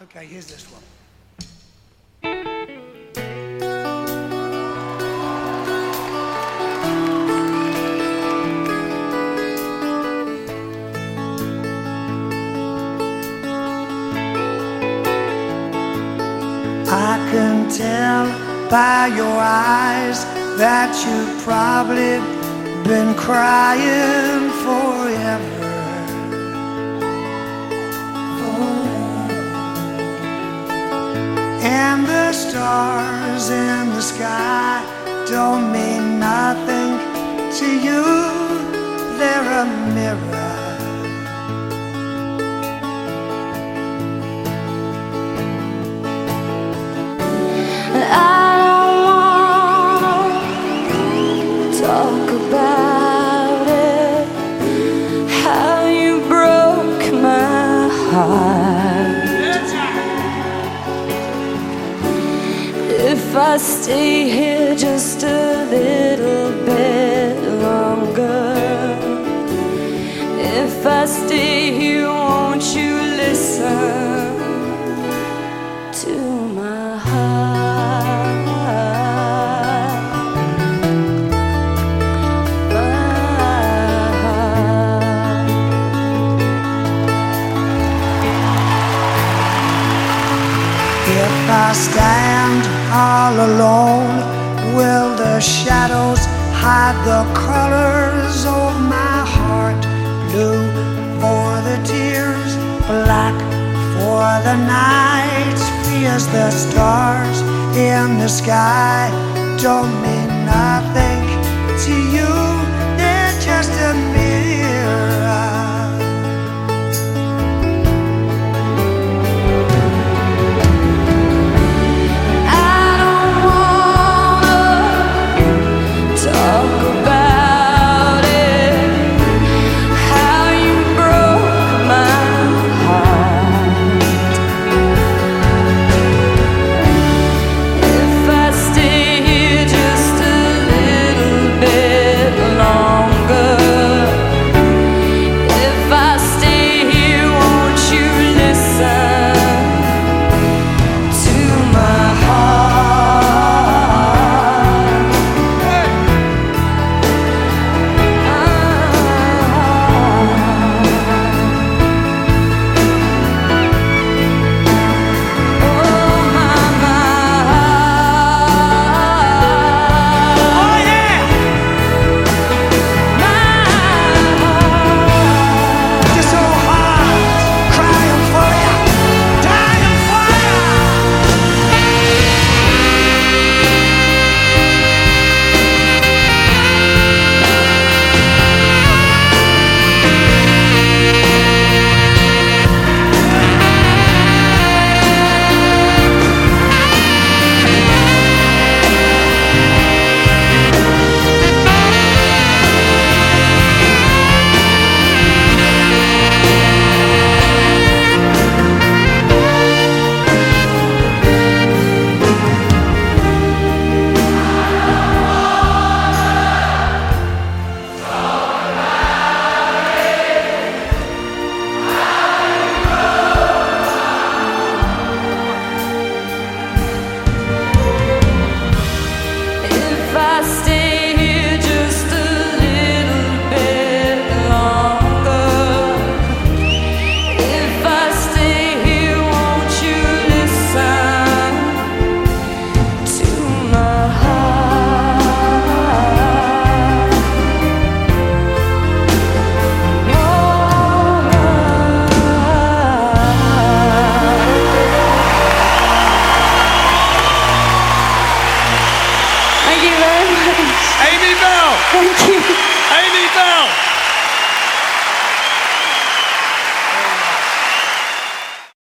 Okay, here's this one. I can tell by your eyes that you've probably been crying forever. And the stars in the sky don't mean nothing to you. They're a mirror. I don't wanna talk about it, how you broke my heart. If I stay here just a little bit longer, if I stay here, won't you listen to my heart? If I stand all alone, will the shadows hide the colors of my heart? Blue for the tears, black for the night. Fears the stars in the sky don't mean nothing to you. They're just a mirror.